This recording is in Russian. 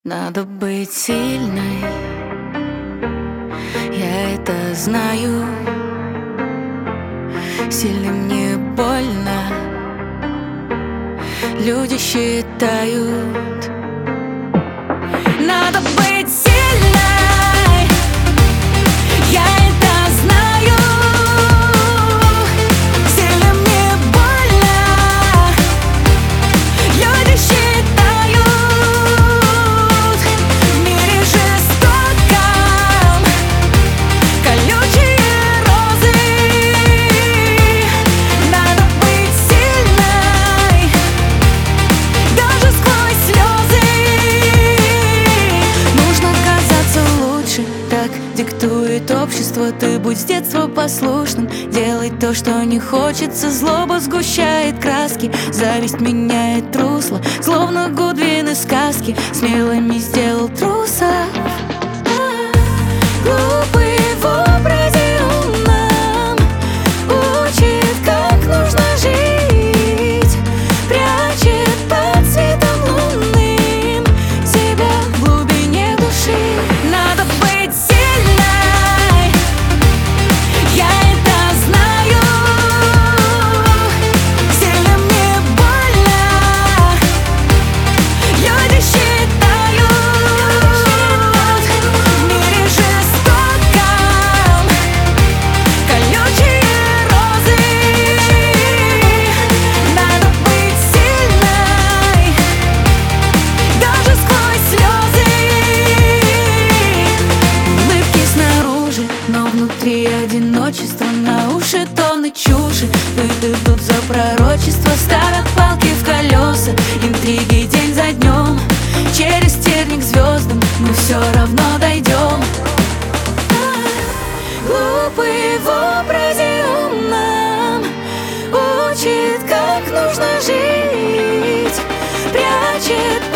Надо быть сильной, я это знаю. Сильным не больно, люди считают. Надо быть сильной, я это знаю. Сильным не больно, люди считают. В мире жестоком колючие розы. Надо быть сильной, даже сквозь слезы. Нужно казаться лучше, так диктует общество. Ты будь с детства послушным, делай то, что не хочется. Злоба сгущает краски, зависть меняет русло, словно Гудвин из сказки смелыми сделал трусов. Глупый в образе умном учит, как нужно жить, прячет под светом лунным себя в глубине души. Надо быть сильной, я это знаю. Сильным не больно, люди считают. В мире жестоком колючие розы. Надо быть сильной, даже сквозь слезы. Улыбки снаружи, но внутри одиночество. На уши тонны чуши, идут за пророчество, ставят палки в колеса, интриги день за днем. Через терник к звездам мы все равно дойдем. Глупый в образе умном учит, как нужно жить, прячет